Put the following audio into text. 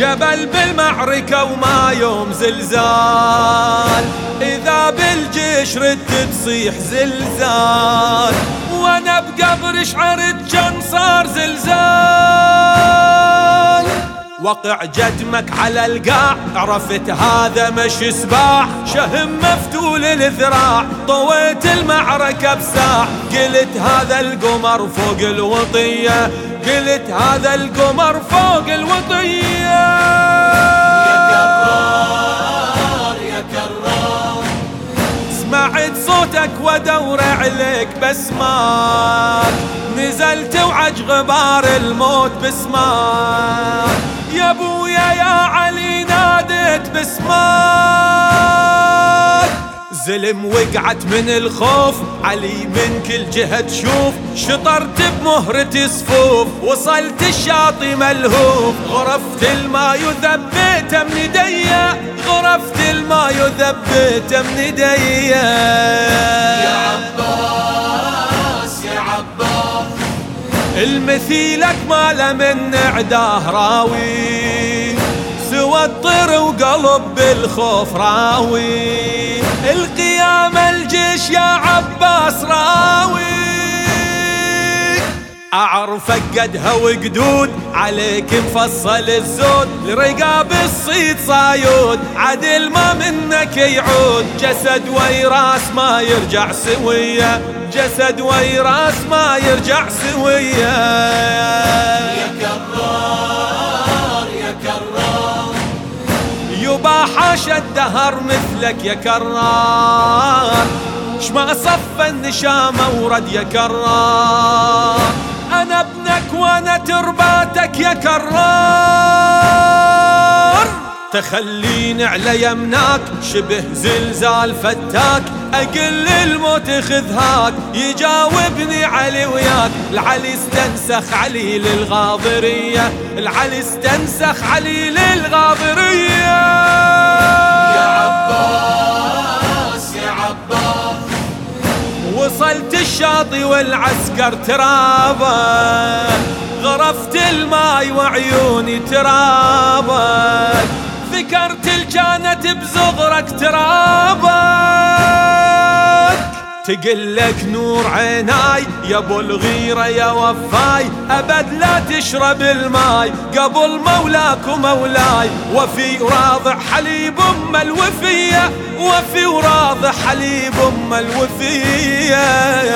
جبل بالمعركة وما يوم زلزال، إذا بالجيش رد تصيح زلزال، وانا بقبر شعرت جن صار زلزال. وقع جدمك على القاع عرفت هذا مش سباع، شهم مفتول الذراع طويت المعركة بساع، قلت هذا القمر فوق الوطية، قلت هذا القمر فوق الوطية. يا كرار يا كرار، سمعت صوتك ودور عليك بسماك، نزلت وعج غبار الموت بسماك، يا ابويا يا علي ناديت بسماك. زلم وقعت من الخوف علي من كل جهة تشوف، شطرت بمهرة صفوف وصلت الشاطئ ملهوف، غرفت الماء وذبيت من ايديا، غرفت الماء وذبيت من ايديا. يا عباس يا عباس، المثيلك ما له من عداه راوي، سوى الطير وقلب بالخوف راوي، القيام الجيش يا عباس راوي. أعرفك قدها وقدود عليك مفصل الزود، لرقاب الصيد صايود عدل ما منك يعود، جسد ويراس ما يرجع سوية، جسد ويراس ما يرجع سوية. يا كرار يا كرار، يبا حاشا الدهر مثلك يا كرار، شما صف النشامة ورد يا كرار، أنا ابنك وأنا ترباتك يا كرار. تخليني على يمناك شبه زلزال فتاك، أقل الموت خذهاك يجاوبني علي وياك، العلي استنسخ علي للغاضرية، العلي استنسخ علي للغاضرية. يا عباس يا عباس، وصلت الشاطئ والعسكر ترابك، غرفت الماي وعيوني ترابك، ذكرت الجانت بزغرك ترابك، تقلك نور عيناي يا ابو الغيرة يا وفاي، ابد لا تشرب الماي قبل مولاك ومولاي، وفي وراضع حليب ام الوفية، وفي وراضع حليب ام الوفية.